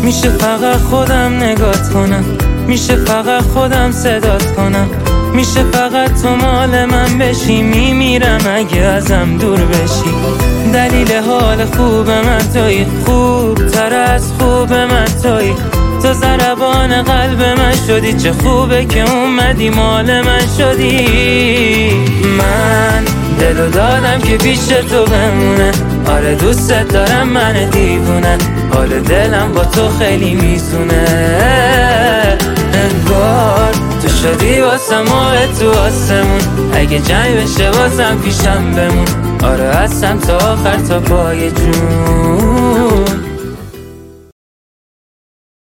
میشه فقط خودم نگات کنم، میشه فقط خودم صدات کنم، میشه فقط تو مال من بشی. میمیرم اگه ازم دور بشی. دلیل حال خوب من تویی، خوب تر از خوب من تویی. تو ضربان قلب من شدی، چه خوبه که اومدی مال من شدی. من دلو دادم که پیش تو بمونه، آره دوستت دارم من دیوونه. حال دلم با تو خیلی میزونه، انگار تو شدی واسم ماه تو آسمون. اگه جنگ بشه بازم پیشم بمون، آره هستم تا آخر تا پای جون.